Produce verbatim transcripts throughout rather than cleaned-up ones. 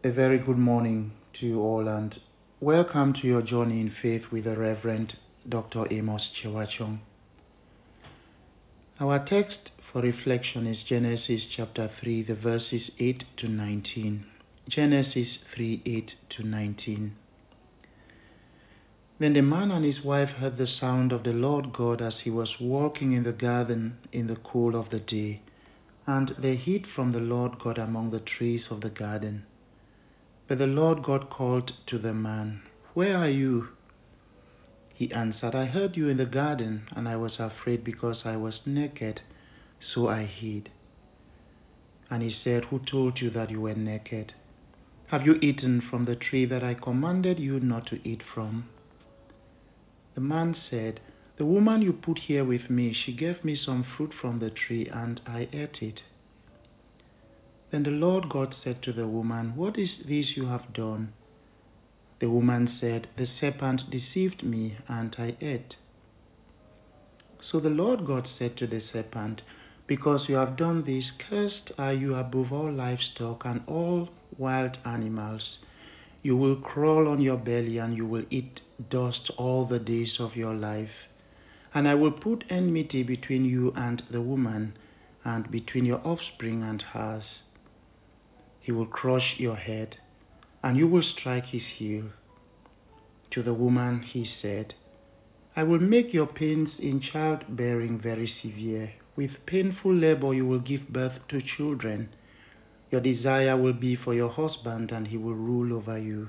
A very good morning to you all and welcome to your journey in faith with the Reverend Doctor Amos Chewachong. Our text for reflection is Genesis chapter three, the verses eight to nineteen. Genesis three, eight to nineteen. Then the man and his wife heard the sound of the Lord God as he was walking in the garden in the cool of the day, and they hid from the Lord God among the trees of the garden. But the Lord God called to the man, "Where are you?" He answered, "I heard you in the garden, and I was afraid because I was naked, so I hid." And he said, "Who told you that you were naked? Have you eaten from the tree that I commanded you not to eat from?" The man said, "The woman you put here with me, she gave me some fruit from the tree, and I ate it." Then the Lord God said to the woman, "What is this you have done?" The woman said, "The serpent deceived me, and I ate." So the Lord God said to the serpent, "Because you have done this, cursed are you above all livestock and all wild animals. You will crawl on your belly, and you will eat dust all the days of your life. And I will put enmity between you and the woman, and between your offspring and hers. He will crush your head, and you will strike his heel." To the woman he said, "I will make your pains in childbearing very severe. With painful labor you will give birth to children. Your desire will be for your husband, and he will rule over you."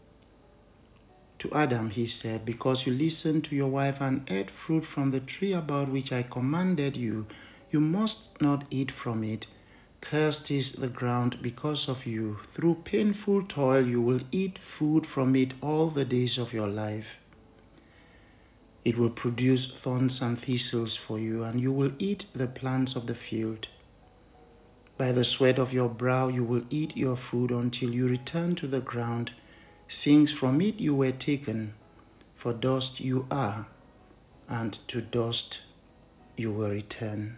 To Adam he said, "Because you listened to your wife and ate fruit from the tree about which I commanded you, you must not eat from it. Cursed is the ground because of you. Through painful toil you will eat food from it all the days of your life. It will produce thorns and thistles for you, and you will eat the plants of the field. By the sweat of your brow you will eat your food until you return to the ground, since from it you were taken. For dust you are, and to dust you will return."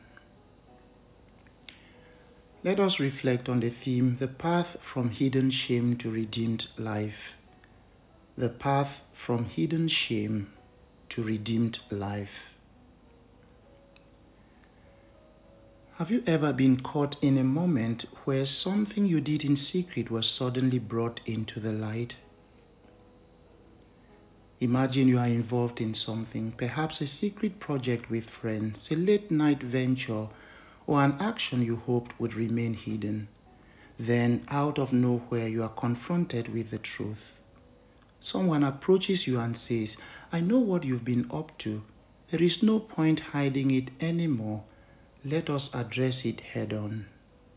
Let us reflect on the theme, the path from hidden shame to redeemed life. The path from hidden shame to redeemed life. Have you ever been caught in a moment where something you did in secret was suddenly brought into the light? Imagine you are involved in something, perhaps a secret project with friends, a late-night venture, or an action you hoped would remain hidden. Then, out of nowhere, you are confronted with the truth. Someone approaches you and says, "I know what you've been up to. There is no point hiding it anymore. Let us address it head-on."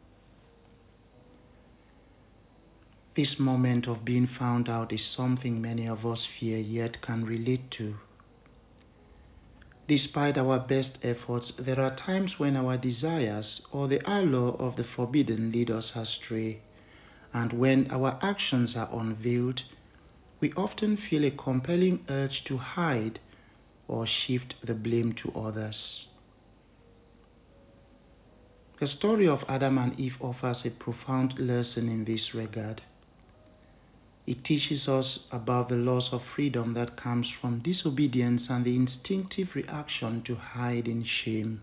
This moment of being found out is something many of us fear yet can relate to. Despite our best efforts, there are times when our desires or the allure of the forbidden lead us astray, and when our actions are unveiled, we often feel a compelling urge to hide or shift the blame to others. The story of Adam and Eve offers a profound lesson in this regard. It teaches us about the loss of freedom that comes from disobedience and the instinctive reaction to hide in shame.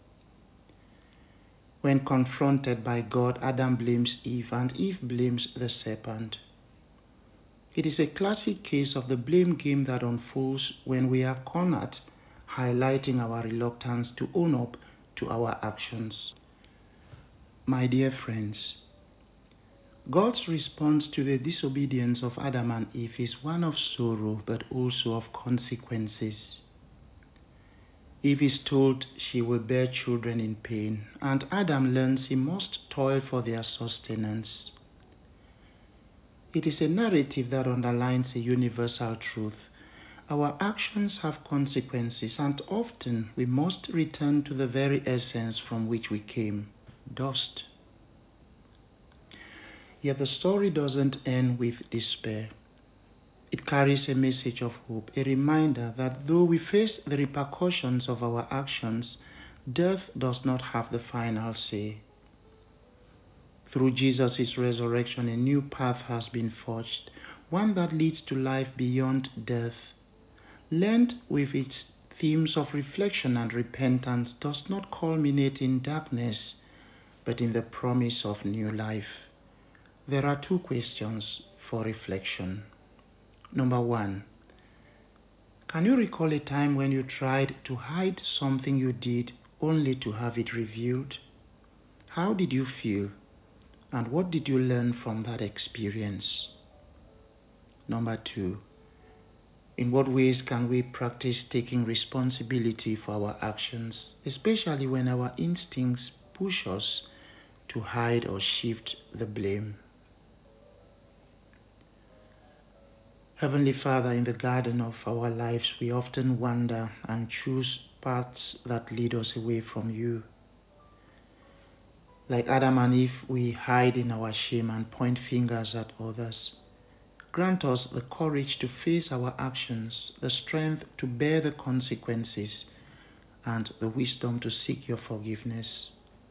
When confronted by God, Adam blames Eve and Eve blames the serpent. It is a classic case of the blame game that unfolds when we are cornered, highlighting our reluctance to own up to our actions. My dear friends, God's response to the disobedience of Adam and Eve is one of sorrow, but also of consequences. Eve is told she will bear children in pain, and Adam learns he must toil for their sustenance. It is a narrative that underlines a universal truth. Our actions have consequences, and often we must return to the very essence from which we came, dust. Yet the story doesn't end with despair. It carries a message of hope, a reminder that though we face the repercussions of our actions, death does not have the final say. Through Jesus' resurrection, a new path has been forged, one that leads to life beyond death. Lent, with its themes of reflection and repentance, does not culminate in darkness, but in the promise of new life. There are two questions for reflection. Number one, can you recall a time when you tried to hide something you did only to have it revealed? How did you feel? And what did you learn from that experience? Number two, in what ways can we practice taking responsibility for our actions, especially when our instincts push us to hide or shift the blame? Heavenly Father, in the garden of our lives, we often wander and choose paths that lead us away from you. Like Adam and Eve, we hide in our shame and point fingers at others. Grant us the courage to face our actions, the strength to bear the consequences, and the wisdom to seek your forgiveness.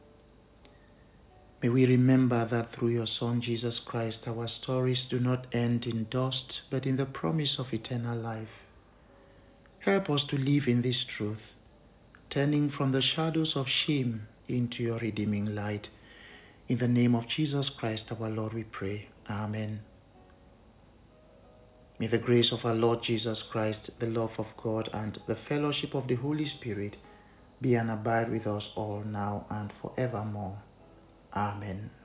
May we remember that through your Son, Jesus Christ, our stories do not end in dust, but in the promise of eternal life. Help us to live in this truth, turning from the shadows of shame into your redeeming light. In the name of Jesus Christ, our Lord, we pray. Amen. May the grace of our Lord Jesus Christ, the love of God, and the fellowship of the Holy Spirit be and abide with us all now and forevermore. Amen.